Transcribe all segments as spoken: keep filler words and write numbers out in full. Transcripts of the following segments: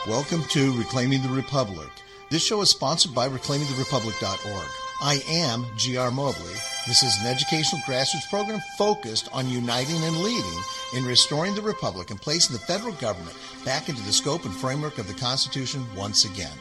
Welcome to Reclaiming the Republic. This show is sponsored by reclaiming the republic dot org. I am G R. Mobley. This is an educational grassroots program focused on uniting and leading in restoring the republic and placing the federal government back into the scope and framework of the Constitution once again.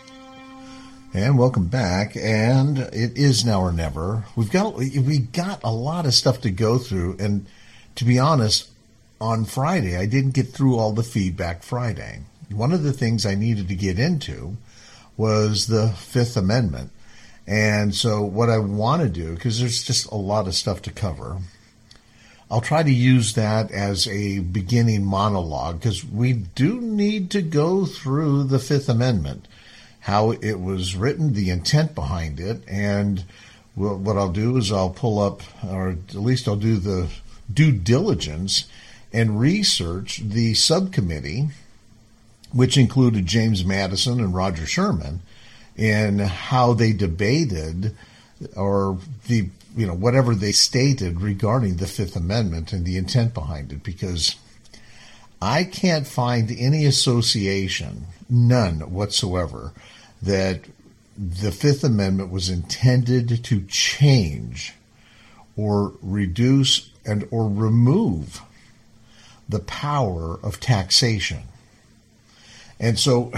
And welcome back. And it is now or never. We've got we got a lot of stuff to go through, and to be honest, on Friday I didn't get through all the feedback Friday. One of the things I needed to get into was the Fifth Amendment. And so what I want to do, because there's just a lot of stuff to cover, I'll try to use that as a beginning monologue, because we do need to go through the Fifth Amendment, how it was written, the intent behind it, and what I'll do is I'll pull up, or at least I'll do the due diligence and research the subcommittee, which included James Madison and Roger Sherman, in how they debated, or the you know whatever they stated regarding the Fifth Amendment and the intent behind it, because I can't find any association, none whatsoever, that the Fifth Amendment was intended to change or reduce and or remove the power of taxation. And so,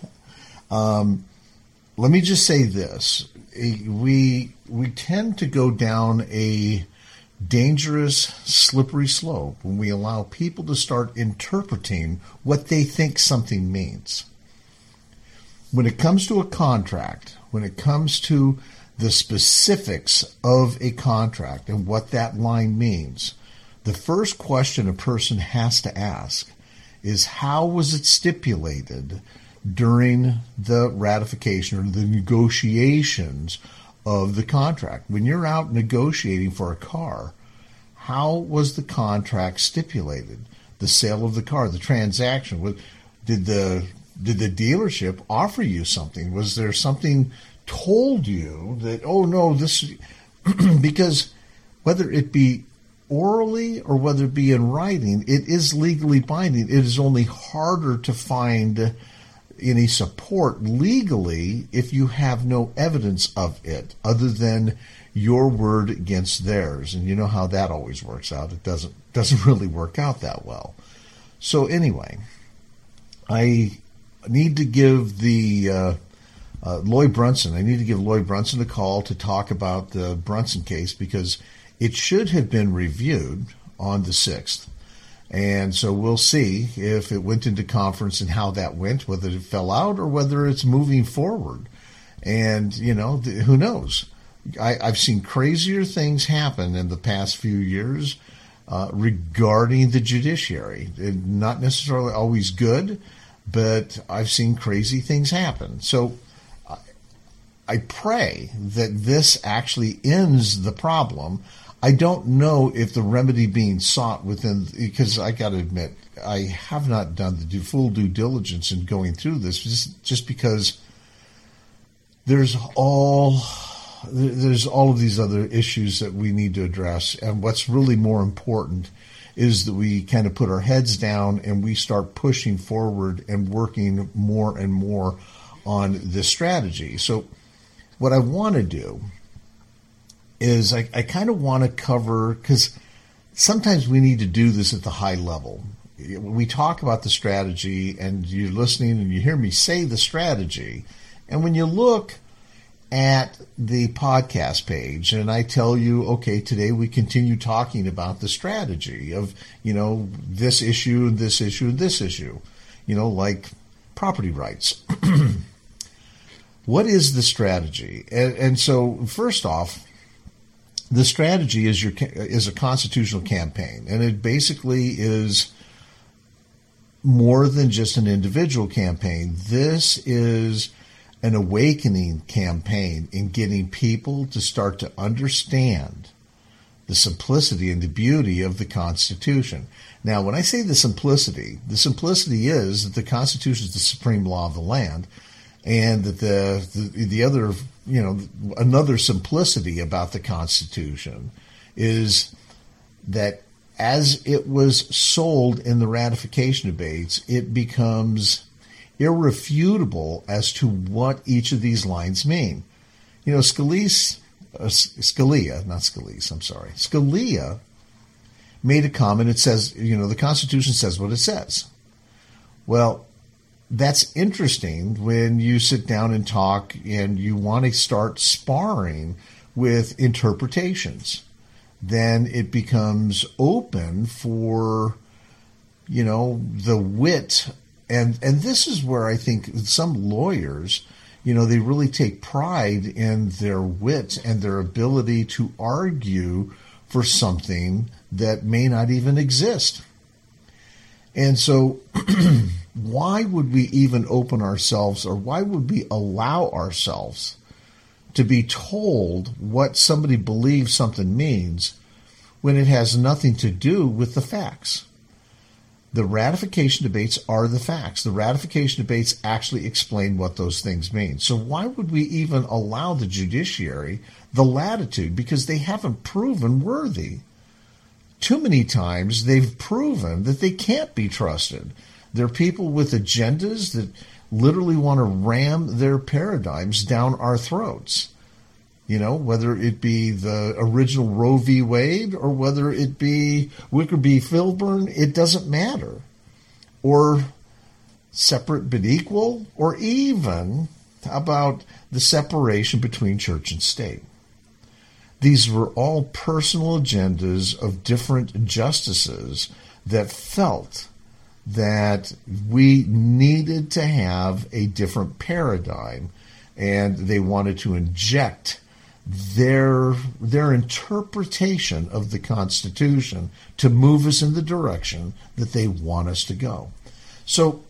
um, let me just say this. We we tend to go down a dangerous, slippery slope when we allow people to start interpreting what they think something means. When it comes to a contract, when it comes to the specifics of a contract and what that line means, the first question a person has to ask is, how was it stipulated during the ratification or the negotiations of the contract? When you're out negotiating for a car, how was the contract stipulated? The sale of the car, the transaction. Did the did the dealership offer you something? Was there something told you that, oh no, this, because whether it be orally or whether it be in writing, it is legally binding. It is only harder to find any support legally if you have no evidence of it other than your word against theirs. And you know how that always works out. It doesn't doesn't really work out that well. So anyway, I need to give the uh, uh, Lloyd Brunson, I need to give Lloyd Brunson a call to talk about the Brunson case, because it should have been reviewed on the sixth. And so we'll see if it went into conference and how that went, whether it fell out or whether it's moving forward. And, you know, th- who knows? I, I've seen crazier things happen in the past few years uh, regarding the judiciary. It, not necessarily always good, but I've seen crazy things happen. So I, I pray that this actually ends the problem. I don't know if the remedy being sought within, because I got to admit, I have not done the due, full due diligence in going through this, just, just because there's all there's all of these other issues that we need to address, and what's really more important is that we kind of put our heads down and we start pushing forward and working more and more on this strategy. So what I want to do is I, I kind of want to cover, because sometimes we need to do this at the high level. We talk about the strategy, and you're listening and you hear me say the strategy. And when you look at the podcast page and I tell you, okay, today we continue talking about the strategy of, you know, this issue and this issue and this issue, you know, like property rights. What is the strategy? And, and so first off, the strategy is your is a constitutional campaign, and it basically is more than just an individual campaign. This is an awakening campaign in getting people to start to understand the simplicity and the beauty of the Constitution. Now, when I say the simplicity, the simplicity is that the Constitution is the supreme law of the land, and that the the, the other, you know, another simplicity about the Constitution is that as it was sold in the ratification debates, it becomes irrefutable as to what each of these lines mean. You know, Scalise, uh, Scalia, not Scalise, I'm sorry, Scalia made a comment. It says, you know, the Constitution says what it says. Well, that's interesting when you sit down and talk and you want to start sparring with interpretations. Then it becomes open for, you know, the wit. And, and this is where I think some lawyers, you know, they really take pride in their wit and their ability to argue for something that may not even exist. And so why would we even open ourselves, or why would we allow ourselves to be told what somebody believes something means when it has nothing to do with the facts? The ratification debates are the facts. The ratification debates actually explain what those things mean. So why would we even allow the judiciary the latitude? Because they haven't proven worthy. Too many times they've proven that they can't be trusted. They're people with agendas that literally want to ram their paradigms down our throats. You know, whether it be the original Roe v. Wade or whether it be Wicker v. Filburn, it doesn't matter. Or separate but equal, or even about the separation between church and state. These were all personal agendas of different justices that felt that we needed to have a different paradigm, and they wanted to inject their their interpretation of the Constitution to move us in the direction that they want us to go. So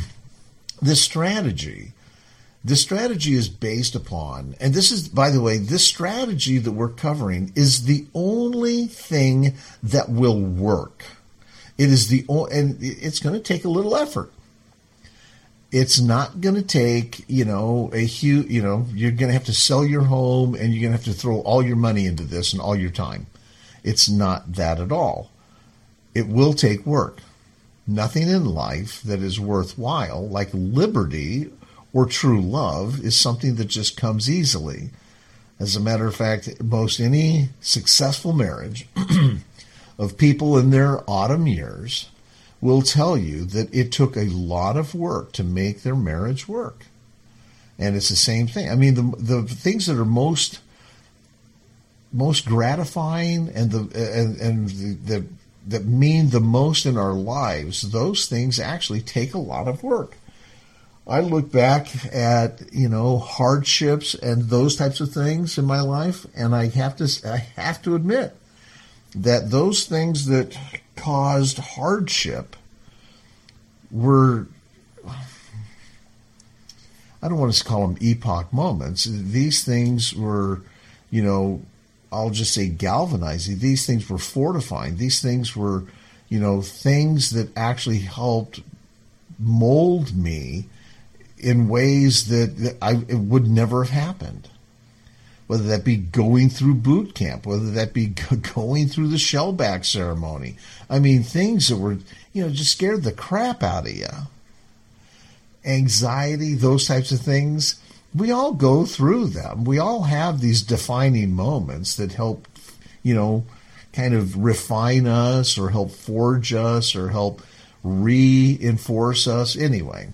this strategy, this strategy is based upon, and this is, by the way, this strategy that we're covering is the only thing that will work. It is the and it's going to take a little effort. It's not going to take, you know, a huge, you know, you're going to have to sell your home and you're going to have to throw all your money into this and all your time. It's not that at all. It will take work. Nothing in life that is worthwhile, like liberty or true love, is something that just comes easily. As a matter of fact, most any successful marriage of people in their autumn years will tell you that it took a lot of work to make their marriage work. And it's the same thing. I mean, the the things that are most most gratifying and the and, and the, the that mean the most in our lives, those things actually take a lot of work. I look back at, you know, hardships and those types of things in my life, and I have to I have to admit that those things that caused hardship were, I don't want to call them epoch moments. These things were, you know, I'll just say galvanizing. These things were fortifying. These things were, you know, things that actually helped mold me in ways that, that I it would never have happened. Whether that be going through boot camp, whether that be going through the shellback ceremony. I mean, things that were, you know, just scared the crap out of you. Anxiety, those types of things. We all go through them. We all have these defining moments that help, you know, kind of refine us or help forge us or help reinforce us. Anyway.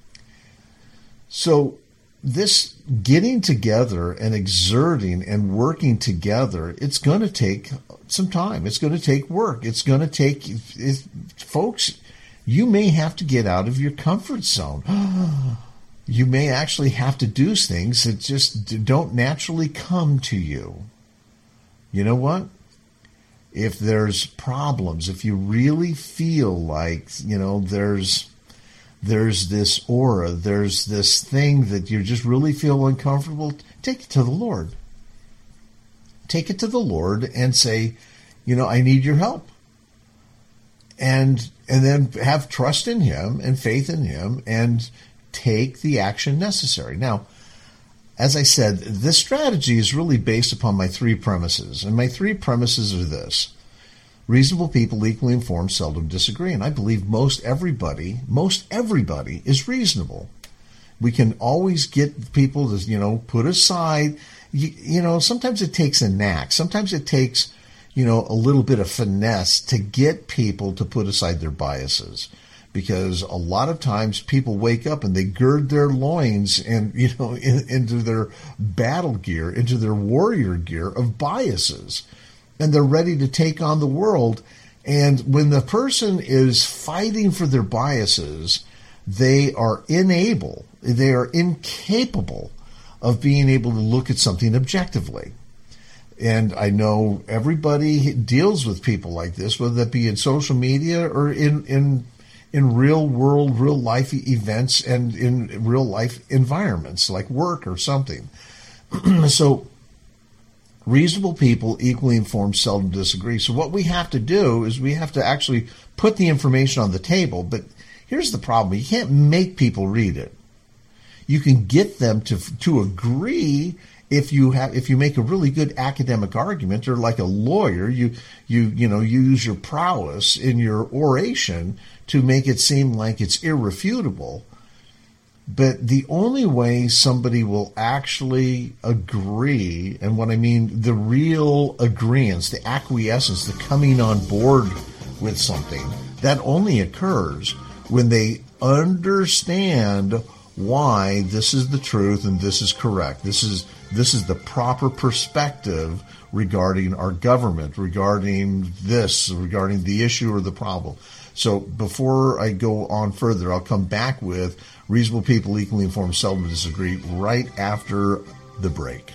So this getting together and exerting and working together, it's going to take some time. It's going to take work. It's going to take, it, folks, you may have to get out of your comfort zone. You may actually have to do things that just don't naturally come to you. You know what? If there's problems, if you really feel like, you know, there's there's this aura, there's this thing that you just really feel uncomfortable, take it to the Lord. Take it to the Lord and say, you know, I need your help. And and then have trust in Him and faith in Him and take the action necessary. Now, as I said, this strategy is really based upon my three premises. And my three premises are this. Reasonable people, equally informed, seldom disagree. And I believe most everybody, most everybody is reasonable. We can always get people to, you know, put aside, you, you know, sometimes it takes a knack. Sometimes it takes, you know, a little bit of finesse to get people to put aside their biases. Because a lot of times people wake up and they gird their loins and, you know, in, into their battle gear, into their warrior gear of biases. And they're ready to take on the world. And when the person is fighting for their biases, they are unable, they are incapable of being able to look at something objectively. And I know everybody deals with people like this, whether that be in social media or in, in, in real world, real life events and in real life environments like work or something. So reasonable people, equally informed, seldom disagree. So what we have to do is we have to actually put the information on the table. But here's the problem. You can't make people read it. You can get them to to agree if you have if you make a really good academic argument, or like a lawyer, you you you know you use your prowess in your oration to make it seem like it's irrefutable. But the only way somebody will actually agree, and what I mean, the real agreeance, the acquiescence, the coming on board with something, that only occurs when they understand why this is the truth and this is correct. This is this is the proper perspective regarding our government, regarding this, regarding the issue or the problem. So before I go on further, I'll come back with reasonable people, equally informed, seldom disagree, right after the break.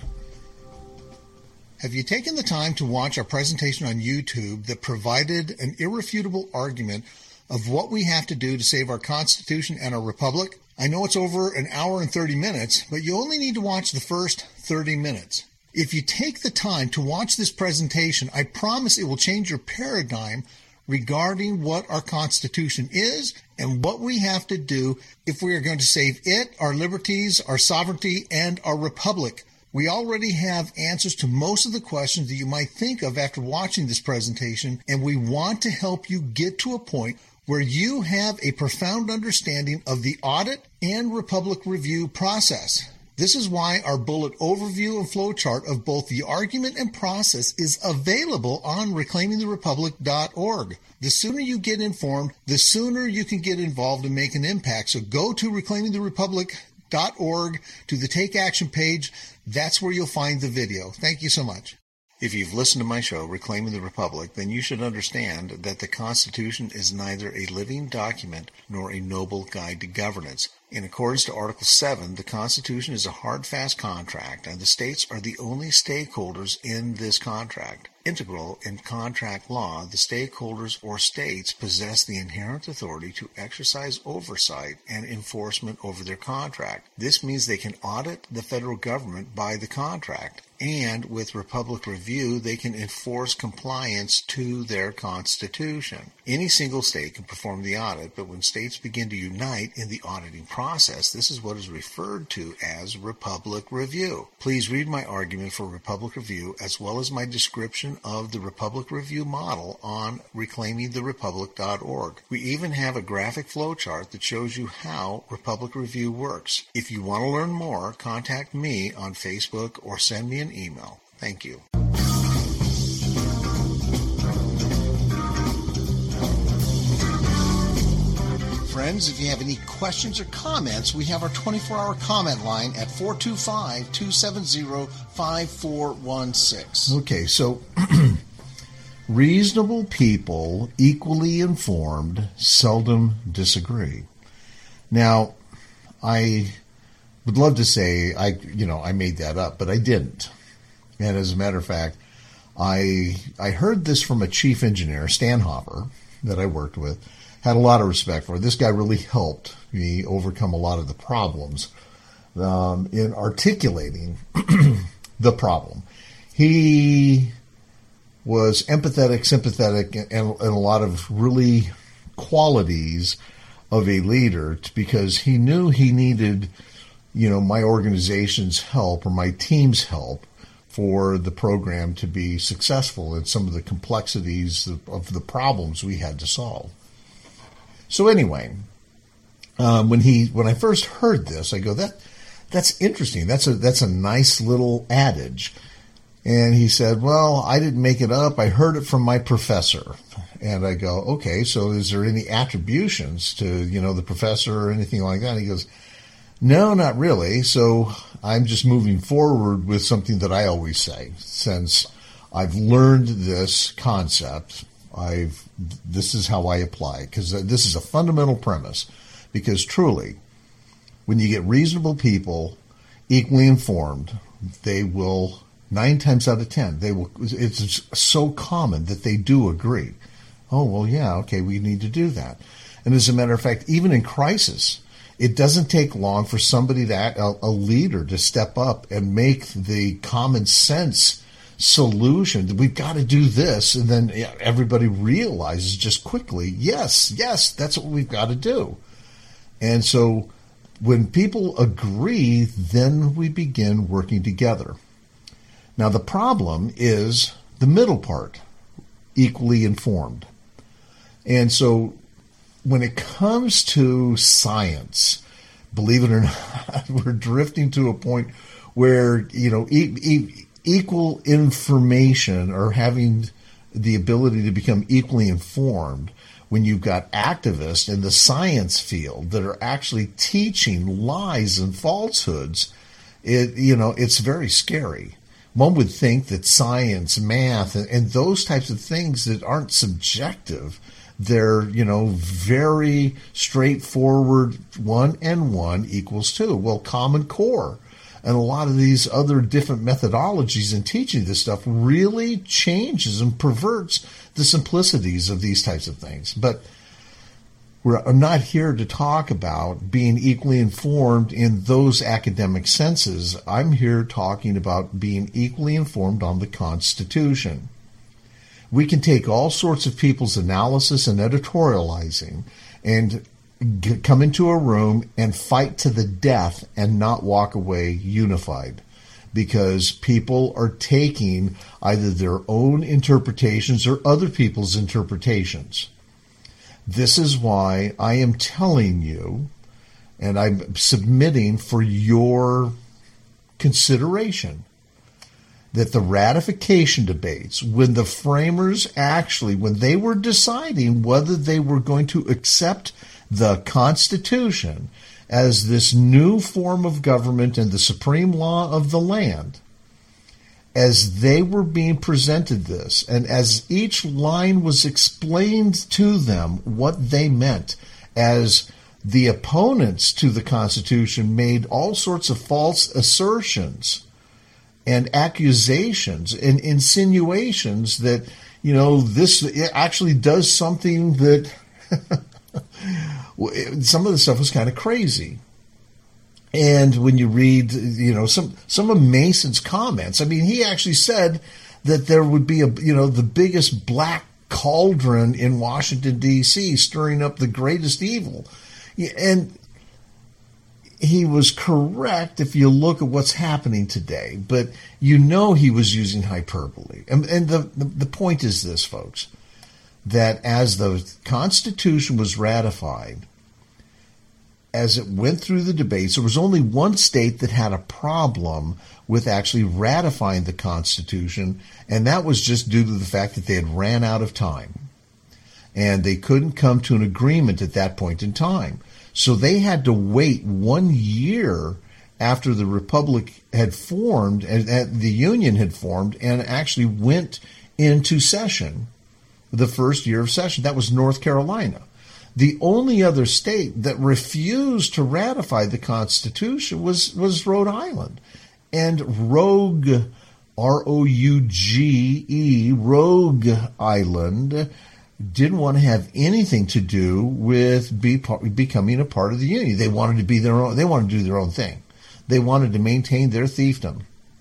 Have you taken the time to watch our presentation on YouTube that provided an irrefutable argument of what we have to do to save our Constitution and our Republic? I know it's over an hour and thirty minutes, but you only need to watch the first thirty minutes. If you take the time to watch this presentation, I promise it will change your paradigm regarding what our Constitution is and what we have to do if we are going to save it, our liberties, our sovereignty, and our republic. We already have answers to most of the questions that you might think of after watching this presentation, and we want to help you get to a point where you have a profound understanding of the audit and republic review process. This is why our bullet overview and flowchart of both the argument and process is available on reclaiming the republic dot org. The sooner you get informed, the sooner you can get involved and make an impact. So go to reclaiming the republic dot org to the Take Action page. That's where you'll find the video. Thank you so much. If you've listened to my show, Reclaiming the Republic, then you should understand that the Constitution is neither a living document nor a noble guide to governance. In accordance to Article seven, the Constitution is a hard, fast contract, and the states are the only stakeholders in this contract. Integral in contract law, the stakeholders or states possess the inherent authority to exercise oversight and enforcement over their contract. This means they can audit the federal government by the contract, and with Republic Review, they can enforce compliance to their Constitution. Any single state can perform the audit, but when states begin to unite in the auditing process, this is what is referred to as Republic Review. Please read my argument for Republic Review as well as my description of the Republic Review model on reclaiming the republic dot org. We even have a graphic flowchart that shows you how Republic Review works. If you want to learn more, contact me on Facebook or send me an email. Thank you. Friends, if you have any questions or comments, we have our twenty-four hour comment line at four two five, two seven zero, five four one six. Okay, so reasonable people, equally informed, seldom disagree. Now, I would love to say I, you know, I made that up, but I didn't. And as a matter of fact, I I heard this from a chief engineer, Stan Hopper, that I worked with. Had a lot of respect for. This guy really helped me overcome a lot of the problems um, in articulating the problem. He was empathetic, sympathetic, and, and a lot of really qualities of a leader because he knew he needed, you know, my organization's help or my team's help for the program to be successful and some of the complexities of, of the problems we had to solve. So anyway, um, when he when I first heard this, I go, that that's interesting. That's a that's a nice little adage. And he said, well, I didn't make it up. I heard it from my professor. And I go, okay, so is there any attributions to, you know, the professor or anything like that? And he goes, no, not really. So I'm just moving forward with something that I always say. Since I've learned this concept, I've this is how I apply it, because this is a fundamental premise. Because truly, when you get reasonable people, equally informed, they will, nine times out of ten, they will. It's so common that they do agree. Oh, well, yeah, okay, we need to do that. And as a matter of fact, even in crisis, it doesn't take long for somebody to act, a, a leader to step up and make the common sense solution. We've got to do this. And then everybody realizes just quickly, yes, yes, that's what we've got to do. And so when people agree, then we begin working together. Now, the problem is the middle part, equally informed. And so when it comes to science, believe it or not, we're drifting to a point where, you know, e- e- equal information, or having the ability to become equally informed, when you've got activists in the science field that are actually teaching lies and falsehoods, it, you know, it's very scary. One would think that science, math, and, and those types of things that aren't subjective, they're, you know, very straightforward, one and one equals two. Well, Common Core and a lot of these other different methodologies in teaching this stuff really changes and perverts the simplicities of these types of things. But we're, I'm not here to talk about being equally informed in those academic senses. I'm here talking about being equally informed on the Constitution. We can take all sorts of people's analysis and editorializing and g- come into a room and fight to the death and not walk away unified, because people are taking either their own interpretations or other people's interpretations. This is why I am telling you, and I'm submitting for your consideration, that the ratification debates, when the framers actually, when they were deciding whether they were going to accept the Constitution as this new form of government and the supreme law of the land, as they were being presented this, and as each line was explained to them what they meant, as the opponents to the Constitution made all sorts of false assertions and accusations and insinuations that, you know, this actually does something that some of the stuff was kind of crazy. And when you read, you know, some some of Mason's comments, I mean, he actually said that there would be a, you know, the biggest black cauldron in Washington, D C, stirring up the greatest evil. And he was correct if you look at what's happening today, but you know he was using hyperbole. And, and the, the, the point is this, folks, that as the Constitution was ratified, as it went through the debates, there was only one state that had a problem with actually ratifying the Constitution, and that was just due to the fact that they had ran out of time. And they couldn't come to an agreement at that point in time. So they had to wait one year after the Republic had formed, and the Union had formed, and actually went into session, the first year of session. That was North Carolina. The only other state that refused to ratify the Constitution was, was Rhode Island. And Rogue, R O U G E, Rogue Island, didn't want to have anything to do with be, becoming a part of the Union. They wanted to be their own. They wanted to do their own thing. They wanted to maintain their fiefdom.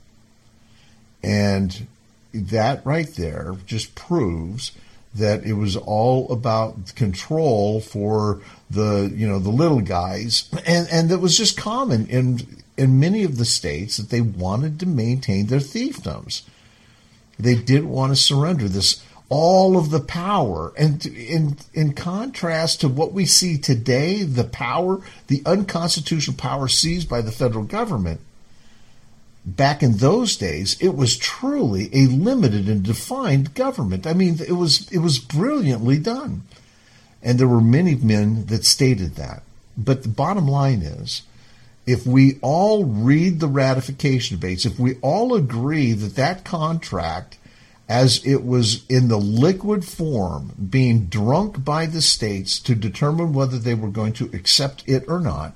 And that right there just proves that it was all about control for the, you know, the little guys, and and that was just common in in many of the states that they wanted to maintain their fiefdoms. They didn't want to surrender this, all of the power. And in, in contrast to what we see today, the power, the unconstitutional power seized by the federal government, back in those days, it was truly a limited and defined government. I mean, it was it was brilliantly done. And there were many men that stated that. But the bottom line is, if we all read the ratification debates, if we all agree that that contract, as it was in the liquid form, being drunk by the states to determine whether they were going to accept it or not,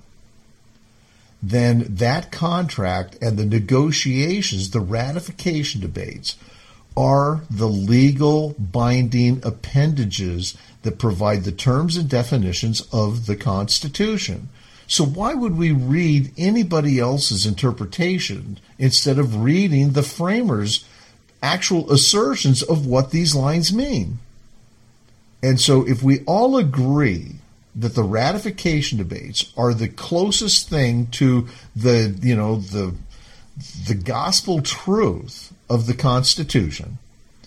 then that contract and the negotiations, the ratification debates, are the legal binding appendages that provide the terms and definitions of the Constitution. So why would we read anybody else's interpretation instead of reading the framers' actual assertions of what these lines mean? And so if we all agree that the ratification debates are the closest thing to the, you know, the the gospel truth of the Constitution,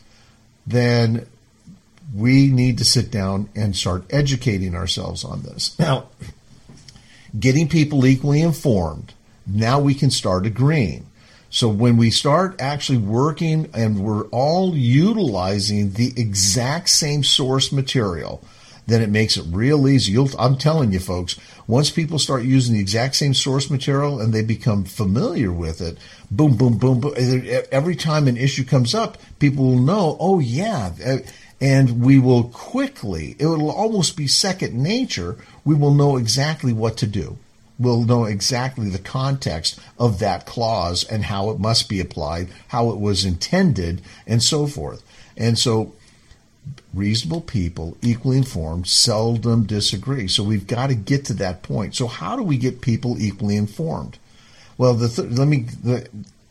then we need to sit down and start educating ourselves on this. Now, getting people equally informed, now we can start agreeing. So when we start actually working and we're all utilizing the exact same source material, then it makes it real easy. You'll, I'm telling you, folks, once people start using the exact same source material and they become familiar with it, boom, boom, boom, boom. Every time an issue comes up, people will know, oh, yeah. And we will quickly, it will almost be second nature, we will know exactly what to do. We'll know exactly the context of that clause and how it must be applied, how it was intended, and so forth. And so reasonable people, equally informed, seldom disagree. So we've got to get to that point. So how do we get people equally informed? Well, the th- let me the,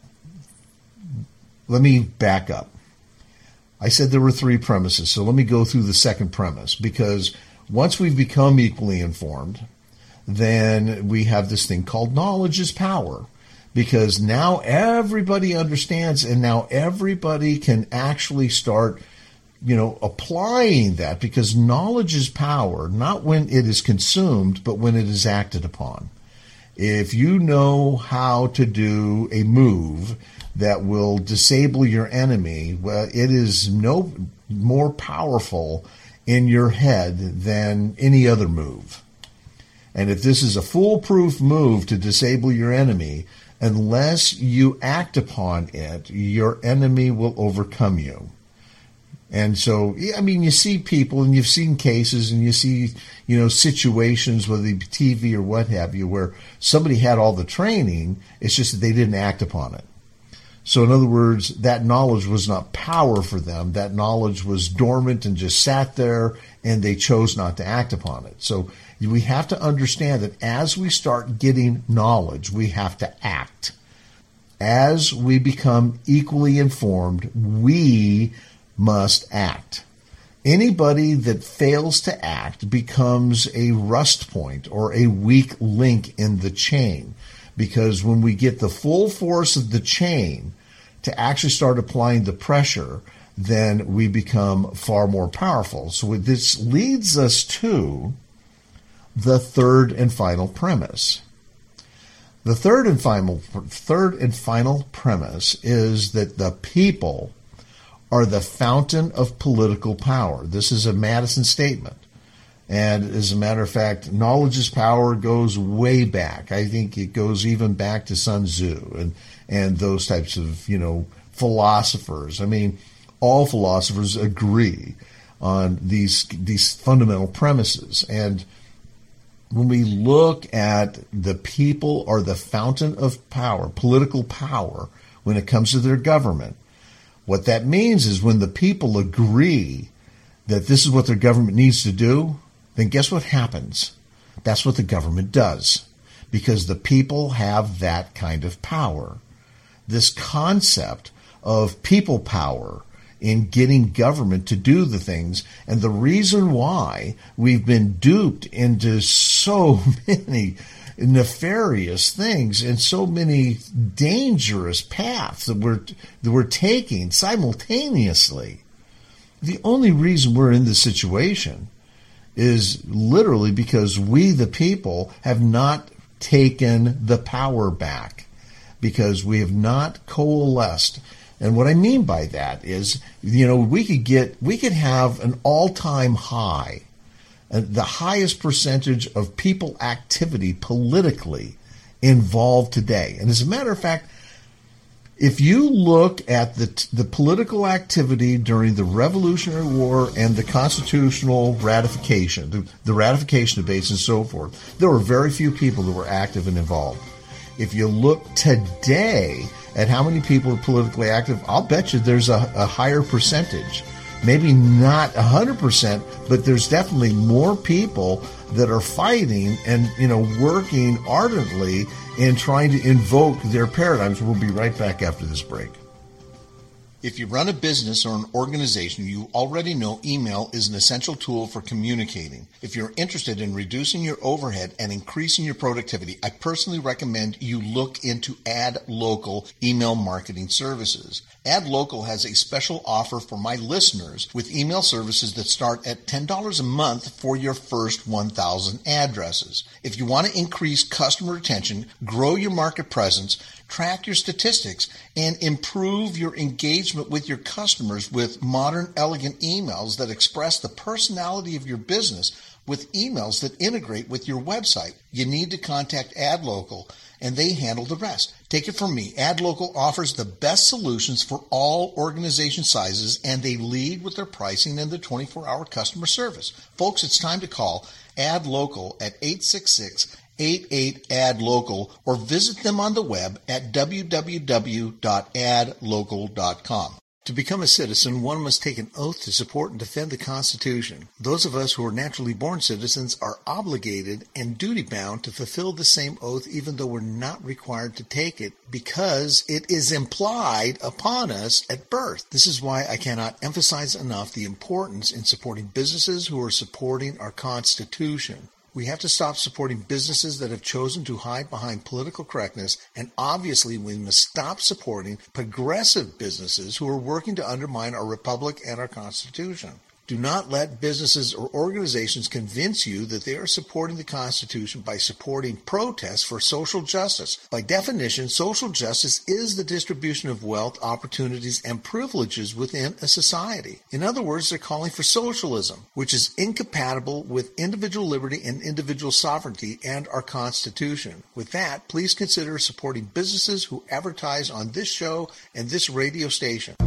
let me back up. I said there were three premises, so let me go through the second premise, because once we've become equally informed, then we have this thing called knowledge is power, because now everybody understands, and now everybody can actually start, you know, applying that, because knowledge is power, not when it is consumed, but when it is acted upon. If you know how to do a move that will disable your enemy, well, it is no more powerful in your head than any other move. And if this is a foolproof move to disable your enemy, unless you act upon it, your enemy will overcome you. And so, I mean, you see people, and you've seen cases, and you see, you know, situations, whether it be T V or what have you, where somebody had all the training, it's just that they didn't act upon it. So in other words, that knowledge was not power for them. That knowledge was dormant and just sat there, and they chose not to act upon it. So we have to understand that as we start getting knowledge, we have to act. As we become equally informed, we must act. Anybody that fails to act becomes a rust point or a weak link in the chain, because when we get the full force of the chain to actually start applying the pressure, then we become far more powerful. So this leads us to the third and final premise. The third and final third and final premise is that the people are the fountain of political power. This is a Madison statement. And as a matter of fact, knowledge is power goes way back. I think it goes even back to Sun Tzu and, and those types of, you know, philosophers. I mean, all philosophers agree on these these fundamental premises. And when we look at the people are the fountain of power, political power, when it comes to their government, what that means is when the people agree that this is what their government needs to do, then guess what happens? That's what the government does, because the people have that kind of power. This concept of people power in getting government to do the things, and the reason why we've been duped into so many nefarious things and so many dangerous paths that we're, that we're taking simultaneously. The only reason we're in this situation is literally because we, the people, have not taken the power back, because we have not coalesced. And what I mean by that is, you know, we could get, we could have an all-time high, uh, the highest percentage of people activity politically involved today. And as a matter of fact, if you look at the the political activity during the Revolutionary War and the constitutional ratification, the, the ratification debates and so forth, there were very few people that were active and involved. If you look today at how many people are politically active, I'll bet you there's a, a higher percentage. Maybe not one hundred percent, but there's definitely more people that are fighting and, you know, working ardently in trying to invoke their paradigms. We'll be right back after this break. If you run a business or an organization, you already know email is an essential tool for communicating. If you're interested in reducing your overhead and increasing your productivity, I personally recommend you look into AdLocal email marketing services. AdLocal has a special offer for my listeners with email services that start at ten dollars a month for your first one thousand addresses. If you want to increase customer retention, grow your market presence, track your statistics, and improve your engagement with your customers with modern, elegant emails that express the personality of your business with emails that integrate with your website, you need to contact AdLocal, and they handle the rest. Take it from me. AdLocal offers the best solutions for all organization sizes, and they lead with their pricing and their twenty-four hour customer service. Folks, it's time to call AdLocal at eight six six, eight eight, A D local or visit them on the web at w w w dot ad local dot com. To become a citizen, one must take an oath to support and defend the Constitution. Those of us who are naturally born citizens are obligated and duty-bound to fulfill the same oath even though we're not required to take it because it is implied upon us at birth. This is why I cannot emphasize enough the importance in supporting businesses who are supporting our Constitution. We have to stop supporting businesses that have chosen to hide behind political correctness, and obviously we must stop supporting progressive businesses who are working to undermine our republic and our Constitution. Do not let businesses or organizations convince you that they are supporting the Constitution by supporting protests for social justice. By definition, social justice is the distribution of wealth, opportunities, and privileges within a society. In other words, they're calling for socialism, which is incompatible with individual liberty and individual sovereignty and our Constitution. With that, please consider supporting businesses who advertise on this show and this radio station.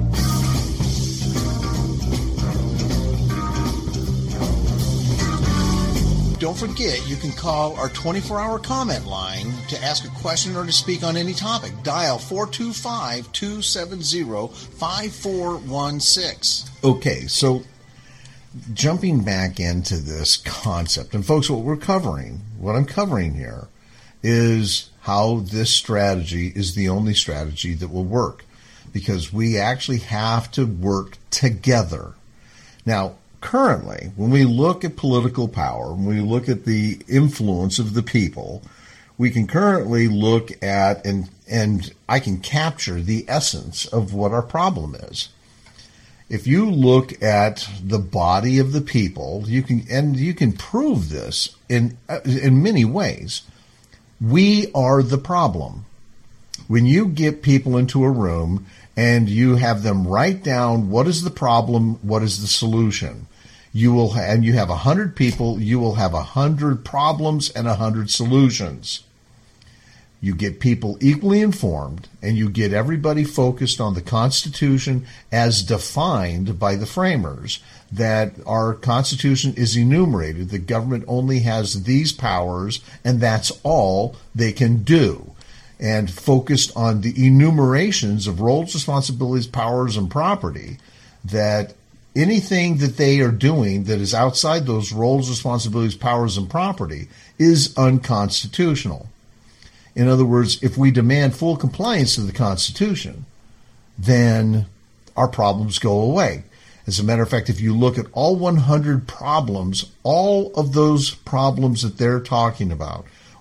Don't forget, you can call our twenty-four hour comment line to ask a question or to speak on any topic. Dial four two five, two seven zero, five four one six. Okay, so jumping back into this concept, and folks, what we're covering, what I'm covering here, is how this strategy is the only strategy that will work, because we actually have to work together. Now, currently, when we look at political power, when we look at the influence of the people, we can currently look at, and and I can capture the essence of what our problem is. If you look at the body of the people, you can, and you can prove this in in many ways. We are the problem. When you get people into a room and you have them write down what is the problem, what is the solution, you will, ha- and you have a hundred people, you will have a hundred problems and a hundred solutions. You get people equally informed, and you get everybody focused on the Constitution as defined by the framers, that our Constitution is enumerated. The government only has these powers, and that's all they can do. And focused on the enumerations of roles, responsibilities, powers, and property, that anything that they are doing that is outside those roles, responsibilities, powers, and property is unconstitutional. In other words, if we demand full compliance to the Constitution, then our problems go away. As a matter of fact, if you look at all one hundred problems, all of those problems that they're talking about,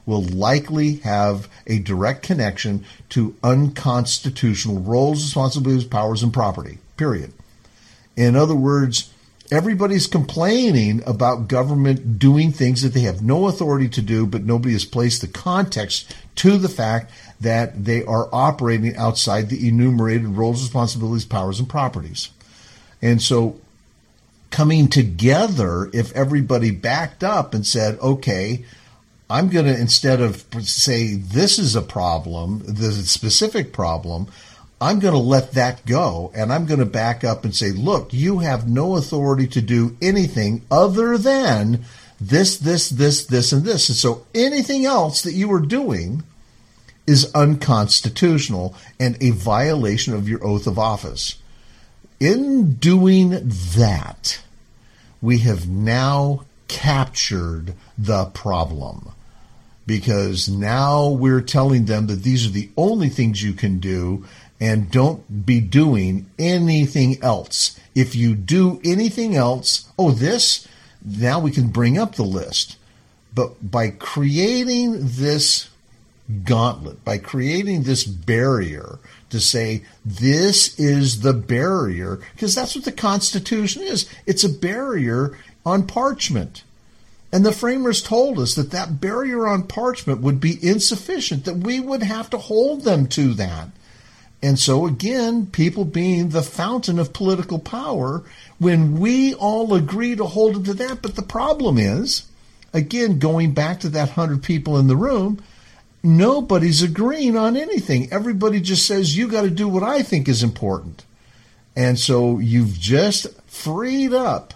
will likely have a direct connection to unconstitutional roles, responsibilities, powers, and property, period. In other words, everybody's complaining about government doing things that they have no authority to do, but nobody has placed the context to the fact that they are operating outside the enumerated roles, responsibilities, powers, and properties. And so coming together, if everybody backed up and said, okay, I'm going to, instead of say this is a problem, the specific problem, I'm going to let that go, and I'm going to back up and say, look, you have no authority to do anything other than this, this, this, this, and this. And so anything else that you are doing is unconstitutional and a violation of your oath of office. In doing that, we have now captured the problem, because now we're telling them that these are the only things you can do, and don't be doing anything else. If you do anything else, oh, this, now we can bring up the list. But by creating this gauntlet, by creating this barrier to say this is the barrier, because that's what the Constitution is. It's a barrier on parchment. And the framers told us that that barrier on parchment would be insufficient, that we would have to hold them to that. And so again, people being the fountain of political power, when we all agree to hold them to that, but the problem is, again, going back to that hundred people in the room, nobody's agreeing on anything. Everybody just says, you got to do what I think is important. And so you've just freed up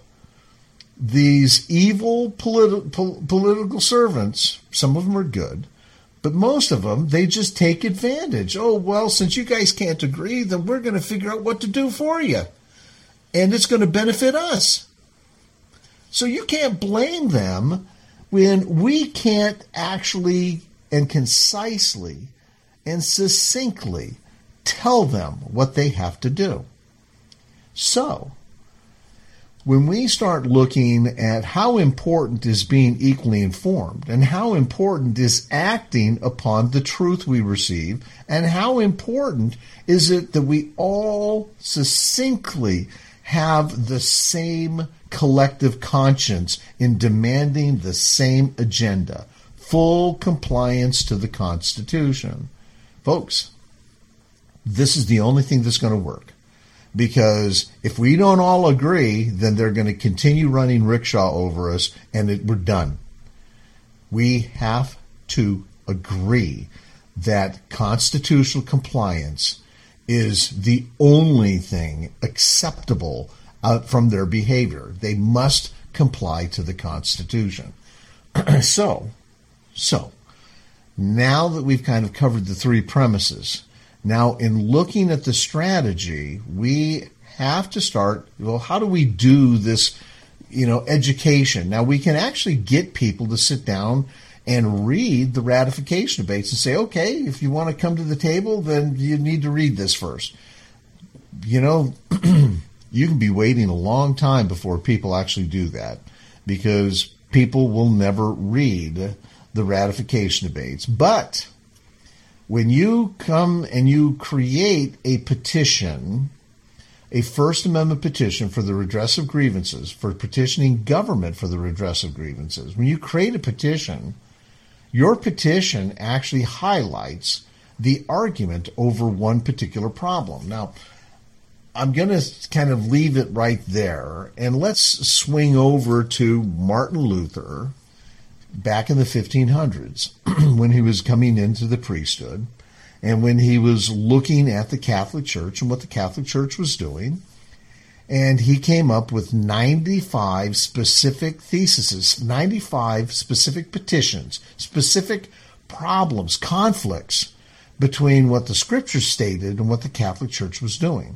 these evil politi- po- political servants. Some of them are good, but most of them, they just take advantage. Oh, well, since you guys can't agree, then we're going to figure out what to do for you. And it's going to benefit us. So you can't blame them when we can't actually and concisely and succinctly tell them what they have to do. So when we start looking at how important is being equally informed, and how important is acting upon the truth we receive, and how important is it that we all succinctly have the same collective conscience in demanding the same agenda, full compliance to the Constitution. Folks, this is the only thing that's going to work. Because if we don't all agree, then they're going to continue running rickshaw over us, and it, we're done. We have to agree that constitutional compliance is the only thing acceptable out from their behavior. They must comply to the Constitution. so, so, now that we've kind of covered the three premises, now, in looking at the strategy, we have to start, well, how do we do this, you know, education? Now, we can actually get people to sit down and read the ratification debates and say, okay, if you want to come to the table, then you need to read this first. You know, you can be waiting a long time before people actually do that, because people will never read the ratification debates. But when you come and you create a petition, a First Amendment petition for the redress of grievances, for petitioning government for the redress of grievances, when you create a petition, your petition actually highlights the argument over one particular problem. Now, I'm going to kind of leave it right there, and let's swing over to Martin Luther back in the fifteen hundreds, when he was coming into the priesthood, and when he was looking at the Catholic Church and what the Catholic Church was doing, and he came up with ninety-five specific theses, ninety-five specific petitions, specific problems, conflicts between what the Scriptures stated and what the Catholic Church was doing.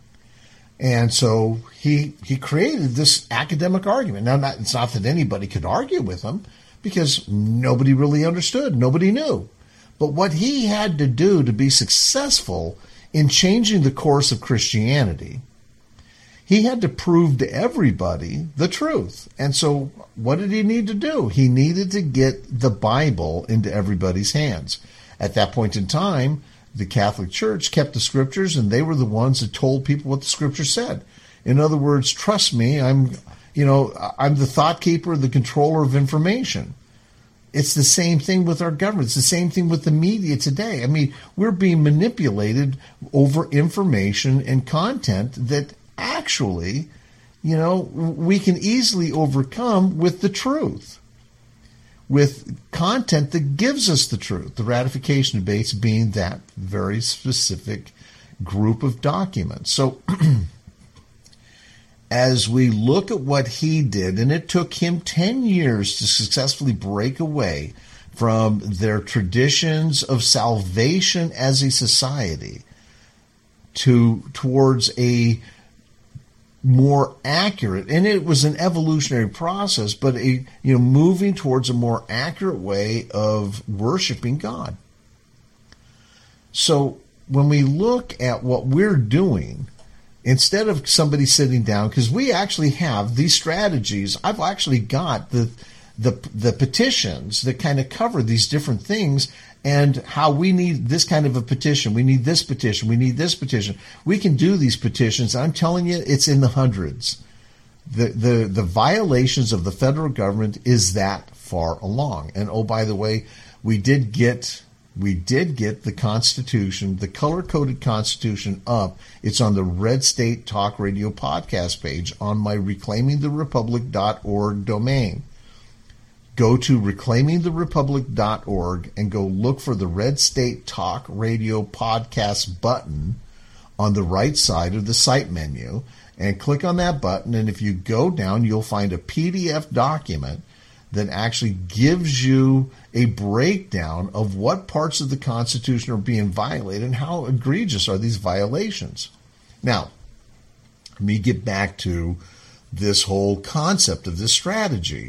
And so he he created this academic argument. Now, not, it's not that anybody could argue with him, because nobody really understood. Nobody knew. But what he had to do to be successful in changing the course of Christianity, he had to prove to everybody the truth. And so what did he need to do? He needed to get the Bible into everybody's hands. At that point in time, the Catholic Church kept the scriptures, and they were the ones that told people what the scripture said. In other words, trust me, I'm, you know, I'm the thought keeper, the controller of information. It's the same thing with our government. It's the same thing with the media today. I mean, we're being manipulated over information and content that actually, you know, we can easily overcome with the truth, with content that gives us the truth. The ratification debates being that very specific group of documents. So as we look at what he did, and it took him ten years to successfully break away from their traditions of salvation as a society to towards a more accurate, and it was an evolutionary process, but a you know moving towards a more accurate way of worshiping God. So when we look at what we're doing, instead of somebody sitting down, because we actually have these strategies, I've actually got the the the petitions that kind of cover these different things and how we need this kind of a petition. We need this petition. We need this petition. We can do these petitions. I'm telling you, it's in the hundreds. The the the violations of the federal government is that far along. And oh, by the way, we did get we did get the Constitution, the color-coded Constitution up. It's on the Red State Talk Radio podcast page on my reclaiming the republic dot org domain. Go to reclaiming the republic dot org and go look for the Red State Talk Radio podcast button on the right side of the site menu, and click on that button. And if you go down, you'll find a P D F document that actually gives you a breakdown of what parts of the Constitution are being violated and how egregious are these violations. Now, let me get back to this whole concept of this strategy.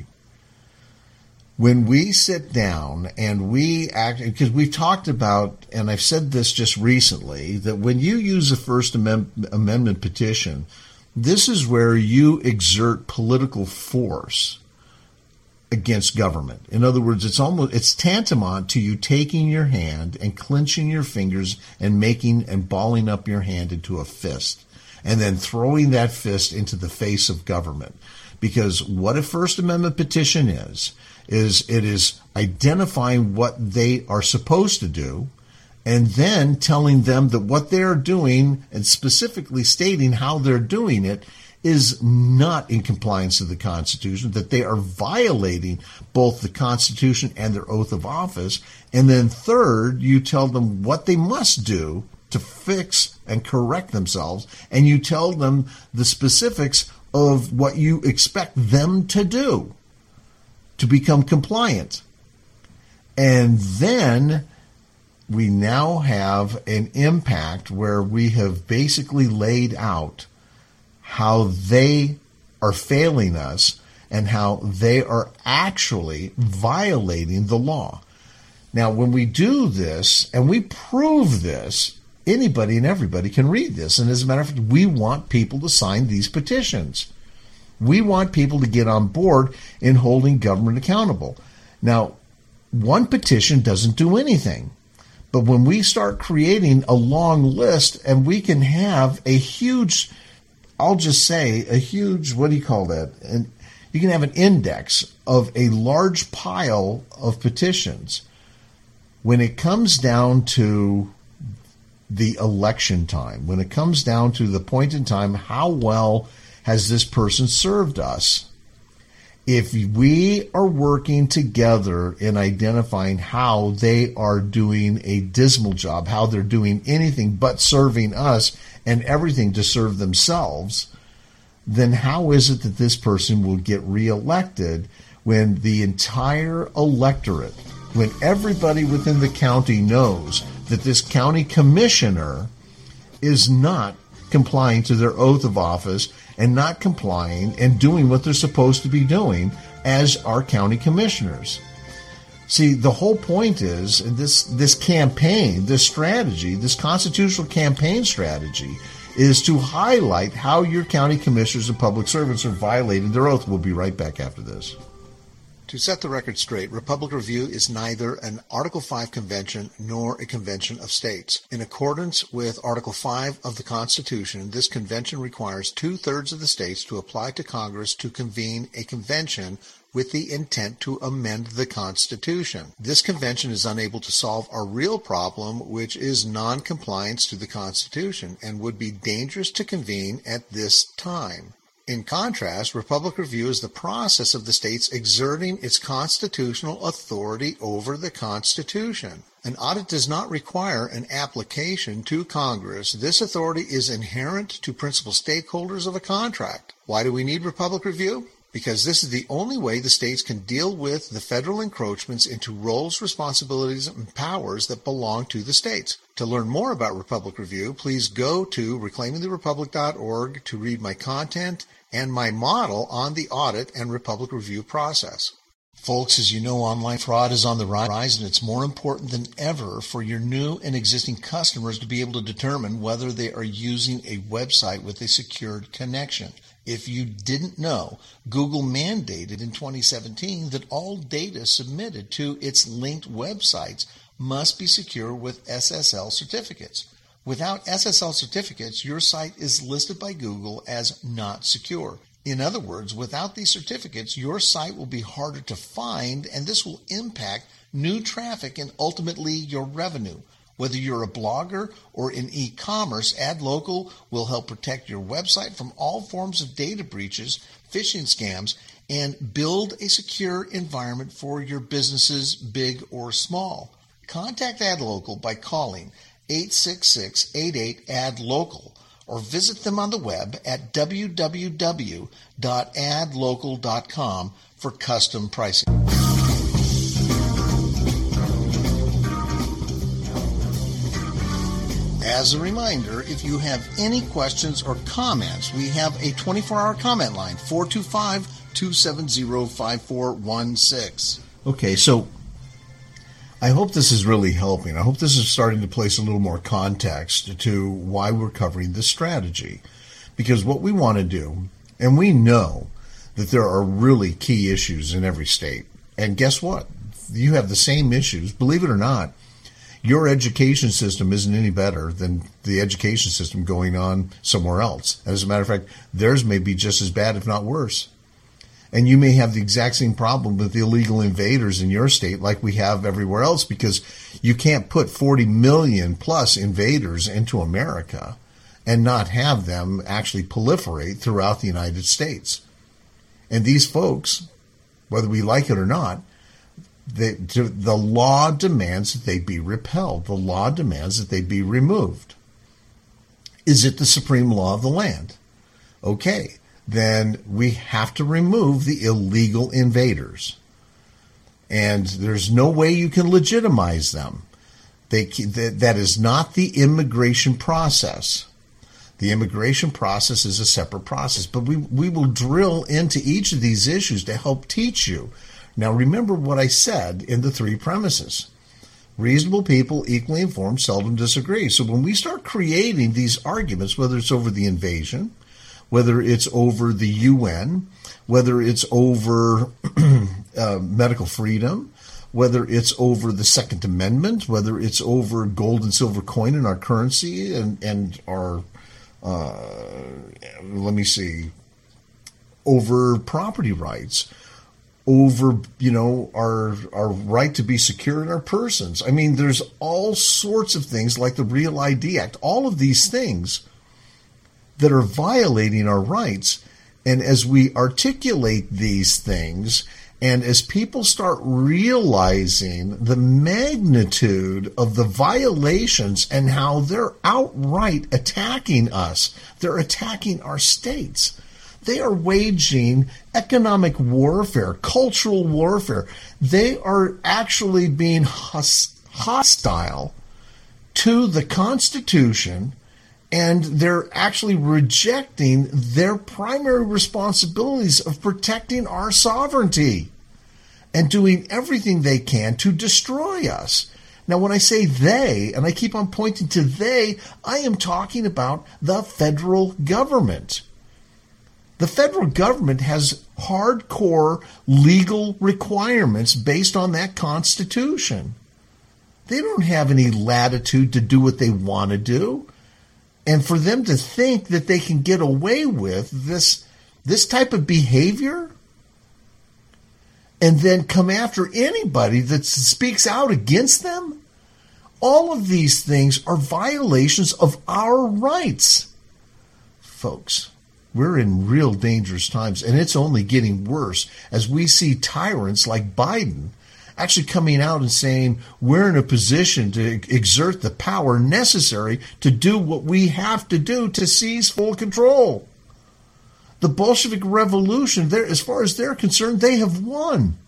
When we sit down and we act, because we've talked about, and I've said this just recently, that when you use a First Amendment petition, this is where you exert political force against government. In other words, it's almost it's tantamount to you taking your hand and clenching your fingers and making and balling up your hand into a fist, and then throwing that fist into the face of government. Because what a First Amendment petition is, is it is identifying what they are supposed to do, and then telling them that what they're doing, and specifically stating how they're doing it, is not in compliance with the Constitution, that they are violating both the Constitution and their oath of office. And then third, you tell them what they must do to fix and correct themselves, and you tell them the specifics of what you expect them to do to become compliant. And then we now have an impact where we have basically laid out how they are failing us and how they are actually violating the law. Now, when we do this and we prove this, anybody and everybody can read this. And as a matter of fact, we want people to sign these petitions. We want people to get on board in holding government accountable. Now, one petition doesn't do anything. But when we start creating a long list, and we can have a huge, I'll just say, a huge, what do you call that? And you can have an index of a large pile of petitions. When it comes down to the election time, when it comes down to the point in time, how well has this person served us? If we are working together in identifying how they are doing a dismal job, how they're doing anything but serving us and everything to serve themselves, then how is it that this person will get reelected when the entire electorate, when everybody within the county knows that this county commissioner is not complying to their oath of office and not complying and doing what they're supposed to be doing as our county commissioners? See, the whole point is, and this, this campaign, this strategy, this constitutional campaign strategy is to highlight how your county commissioners and public servants are violating their oath. We'll be right back after this. To set the record straight, Republic Review is neither an Article five convention nor a convention of states. In accordance with Article five of the Constitution, this convention requires two-thirds of the states to apply to Congress to convene a convention with the intent to amend the Constitution. This convention is unable to solve our real problem, which is non-compliance to the Constitution, and would be dangerous to convene at this time. In contrast, Republic Review is the process of the states exerting its constitutional authority over the Constitution. An audit does not require an application to Congress. This authority is inherent to principal stakeholders of a contract. Why do we need Republic Review? Because this is the only way the states can deal with the federal encroachments into roles, responsibilities, and powers that belong to the states. To learn more about Republic Review, please go to reclaiming the republic dot org to read my content and my model on the audit and Republic Review process. Folks, as you know, online fraud is on the rise, and it's more important than ever for your new and existing customers to be able to determine whether they are using a website with a secured connection. If you didn't know, Google mandated in twenty seventeen that all data submitted to its linked websites must be secure with S S L certificates. Without S S L certificates, your site is listed by Google as not secure. In other words, without these certificates, your site will be harder to find, and this will impact new traffic and ultimately your revenue. Whether you're a blogger or in e-commerce, AdLocal will help protect your website from all forms of data breaches, phishing scams, and build a secure environment for your businesses, big or small. Contact AdLocal by calling eight six six, eight eight, A D local or visit them on the web at w w w dot ad local dot com for custom pricing. As a reminder, if you have any questions or comments, we have a twenty-four hour comment line, four two five, two seven zero, five four one six. Okay, so I hope this is really helping. I hope this is starting to place a little more context to why we're covering this strategy. Because what we want to do, and we know that there are really key issues in every state. And guess what? You have the same issues. Believe it or not, your education system isn't any better than the education system going on somewhere else. As a matter of fact, theirs may be just as bad, if not worse. And you may have the exact same problem with the illegal invaders in your state like we have everywhere else, because you can't put forty million plus invaders into America and not have them actually proliferate throughout the United States. And these folks, whether we like it or not, the, the law demands that they be repelled. The law demands that they be removed. Is it the supreme law of the land? Okay. Then we have to remove the illegal invaders. And there's no way you can legitimize them. They, that is not the immigration process. The immigration process is a separate process. But we, we will drill into each of these issues to help teach you. Now remember what I said in the three premises. Reasonable people, equally informed, seldom disagree. So when we start creating these arguments, whether it's over the invasion, whether it's over the U N, whether it's over uh, medical freedom, whether it's over the Second Amendment, whether it's over gold and silver coin in our currency and, and our, uh, let me see, over property rights, over, you know, our our right to be secure in our persons. I mean, there's all sorts of things like the Real I D Act, all of these things that are violating our rights. And as we articulate these things, and as people start realizing the magnitude of the violations and how they're outright attacking us, they're attacking our states. They are waging economic warfare, cultural warfare. They are actually being hostile to the Constitution, and they're actually rejecting their primary responsibilities of protecting our sovereignty and doing everything they can to destroy us. Now, when I say they, and I keep on pointing to they, I am talking about the federal government. The federal government has hardcore legal requirements based on that Constitution. They don't have any latitude to do what they want to do. And for them to think that they can get away with this, this type of behavior and then come after anybody that speaks out against them, all of these things are violations of our rights. Folks, we're in real dangerous times, and it's only getting worse as we see tyrants like Biden actually coming out and saying we're in a position to exert the power necessary to do what we have to do to seize full control. The Bolshevik Revolution, as far as they're concerned, they have won.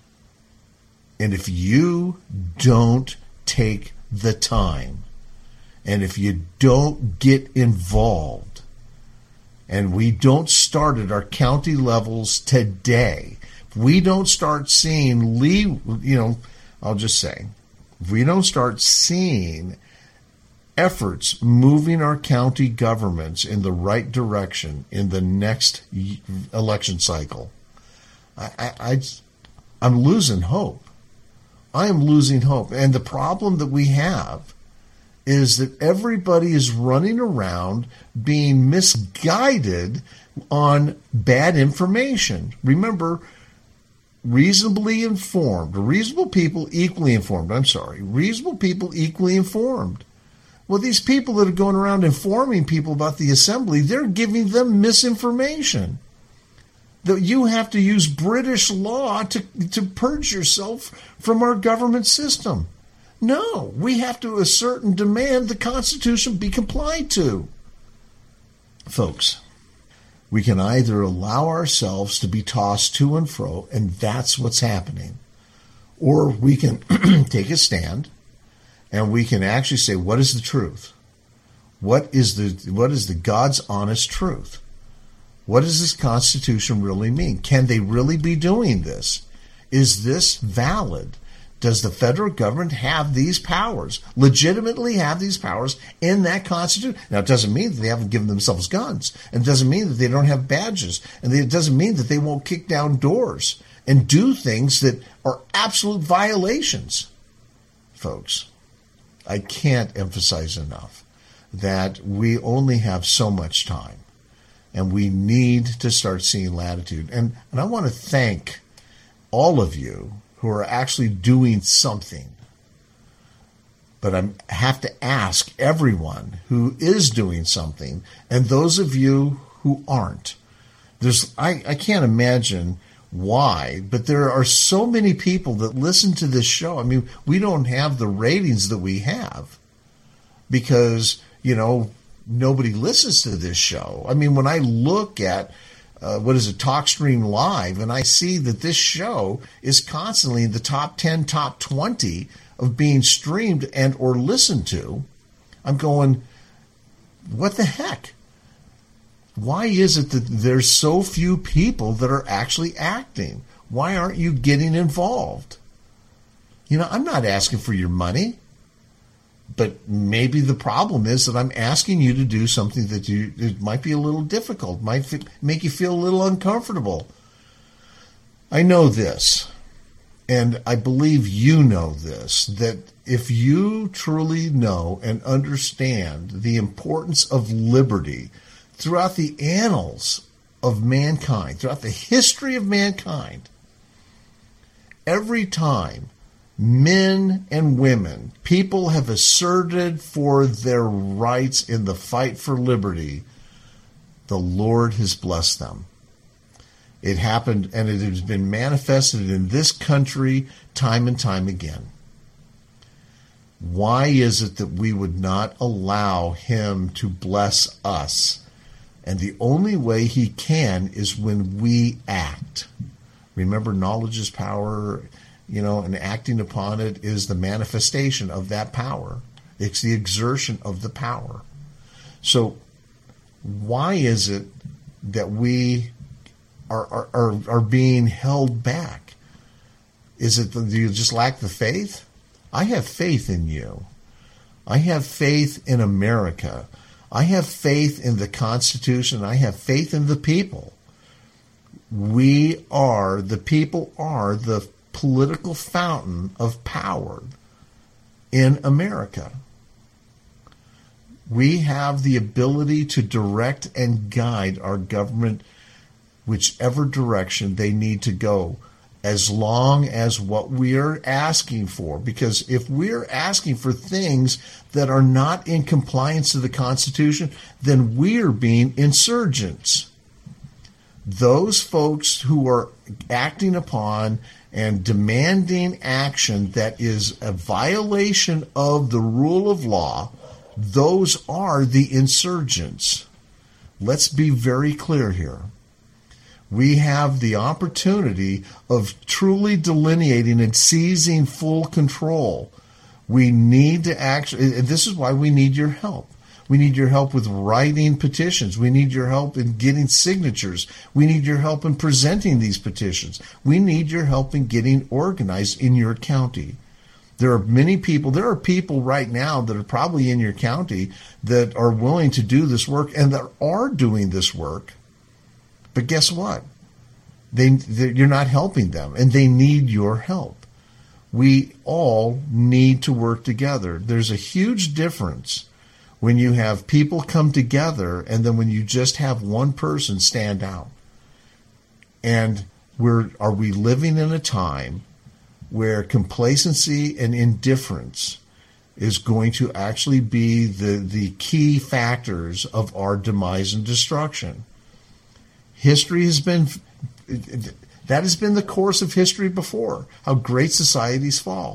And if you don't take the time, and if you don't get involved, and we don't start at our county levels today, if we don't start seeing, you know, I'll just say, if we don't start seeing efforts moving our county governments in the right direction in the next election cycle, I, I, I, I'm losing hope. I am losing hope. And the problem that we have is that everybody is running around being misguided on bad information. Remember, reasonably informed, reasonable people equally informed, I'm sorry, reasonable people equally informed. Well, these people that are going around informing people about the assembly, they're giving them misinformation. That you have to use British law to, to purge yourself from our government system. No, we have to assert and demand the Constitution be complied to. Folks, we can either allow ourselves to be tossed to and fro, and that's what's happening, or we can take a stand and we can actually say, what is the truth? What is the what is the God's honest truth? What does this Constitution really mean? Can they really be doing this? Is this valid? Does the federal government have these powers, legitimately have these powers in that Constitution? Now, it doesn't mean that they haven't given themselves guns. And it doesn't mean that they don't have badges. And it doesn't mean that they won't kick down doors and do things that are absolute violations. Folks, I can't emphasize enough that we only have so much time. And we need to start seeing latitude. And, and I want to thank all of you who are actually doing something. But I have to ask everyone who is doing something, and those of you who aren't. There's I, I can't imagine why, but there are so many people that listen to this show. I mean, we don't have the ratings that we have because, you know, nobody listens to this show. I mean, when I look at Uh, what is it, TalkStream Live, and I see that this show is constantly in the top ten, top twenty of being streamed and or listened to, I'm going, what the heck? Why is it that there's so few people that are actually acting? Why aren't you getting involved? You know, I'm not asking for your money. But maybe the problem is that I'm asking you to do something that you it might be a little difficult, might f- make you feel a little uncomfortable. I know this, and I believe you know this, that if you truly know and understand the importance of liberty throughout the annals of mankind, throughout the history of mankind, every time men and women, people have asserted for their rights in the fight for liberty, the Lord has blessed them. It happened, and it has been manifested in this country time and time again. Why is it that we would not allow him to bless us? And the only way he can is when we act. Remember, knowledge is power. You know, and acting upon it is the manifestation of that power. It's the exertion of the power. So why is it that we are are, are, are being held back? Is it that you just lack the faith? I have faith in you. I have faith in America. I have faith in the Constitution. I have faith in the people. We are, the people are the political fountain of power in America. We have the ability to direct and guide our government whichever direction they need to go, as long as what we are asking for. Because if we're asking for things that are not in compliance to the Constitution, then we're being insurgents. Those folks who are acting upon and demanding action that is a violation of the rule of law, those are the insurgents. Let's be very clear here. We have the opportunity of truly delineating and seizing full control. We need to actually, and this is why we need your help. We need your help with writing petitions. We need your help in getting signatures. We need your help in presenting these petitions. We need your help in getting organized in your county. There are many people, there are people right now that are probably in your county that are willing to do this work and that are doing this work. But guess what? They, you're not helping them, and they need your help. We all need to work together. There's a huge difference when you have people come together and then when you just have one person stand out. And we're, are we living in a time where complacency and indifference is going to actually be the, the key factors of our demise and destruction? History has been, that has been the course of history before, how great societies fall.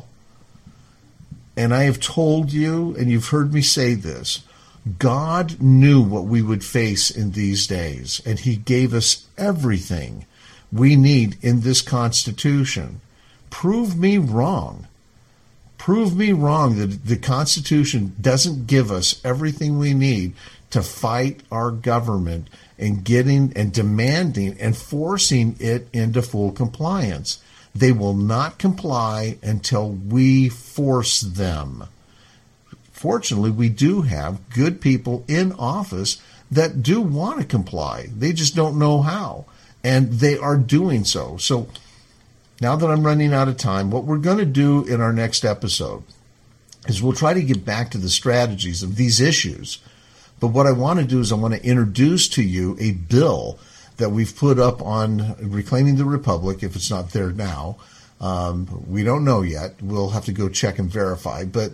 And I have told you, and you've heard me say this, God knew what we would face in these days, and he gave us everything we need in this Constitution. Prove me wrong. Prove me wrong that the Constitution doesn't give us everything we need to fight our government and getting and demanding and forcing it into full compliance. They will not comply until we force them. Fortunately, we do have good people in office that do want to comply. They just don't know how, and they are doing so. So now that I'm running out of time, what we're going to do in our next episode is we'll try to get back to the strategies of these issues. But what I want to do is I want to introduce to you a bill that we've put up on Reclaiming the Republic, if it's not there now. Um, we don't know yet. We'll have to go check and verify. But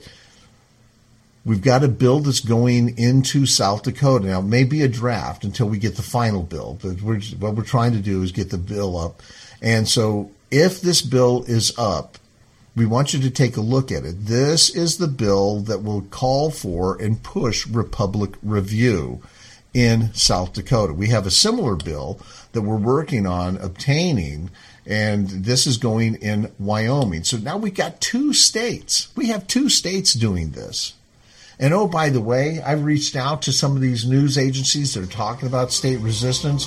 we've got a bill that's going into South Dakota. Now, it may be a draft until we get the final bill. But we're, what we're trying to do is get the bill up. And so if this bill is up, we want you to take a look at it. This is the bill that will call for and push Republic review in South Dakota. We have a similar bill that we're working on obtaining, and this is going in Wyoming. So now we've got two states. We have two states doing this. And oh, by the way, I've reached out to some of these news agencies that are talking about state resistance.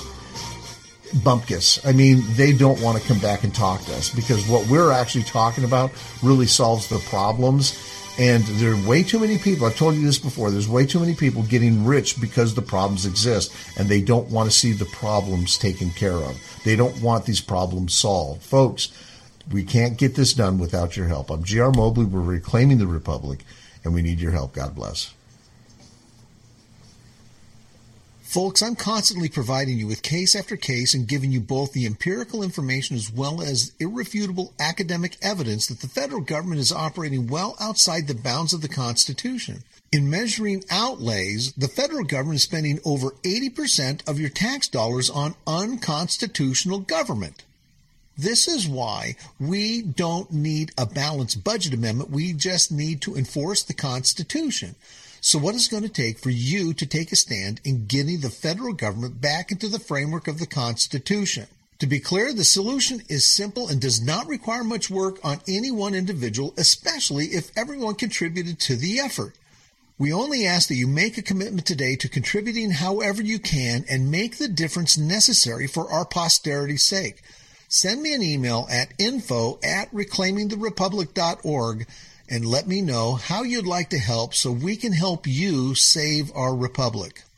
Bumpkus. I mean, they don't want to come back and talk to us because what we're actually talking about really solves the problems. And there are way too many people, I've told you this before, there's way too many people getting rich because the problems exist, and they don't want to see the problems taken care of. They don't want these problems solved. Folks, we can't get this done without your help. I'm G R Mobley. We're Reclaiming the Republic, and we need your help. God bless. Folks, I'm constantly providing you with case after case and giving you both the empirical information as well as irrefutable academic evidence that the federal government is operating well outside the bounds of the Constitution. In measuring outlays, the federal government is spending over eighty percent of your tax dollars on unconstitutional government. This is why we don't need a balanced budget amendment. We just need to enforce the Constitution. So what is it going to take for you to take a stand in getting the federal government back into the framework of the Constitution? To be clear, the solution is simple and does not require much work on any one individual, especially if everyone contributed to the effort. We only ask that you make a commitment today to contributing however you can and make the difference necessary for our posterity's sake. Send me an email at info at reclaiming the republic dot org and let me know how you'd like to help so we can help you save our republic.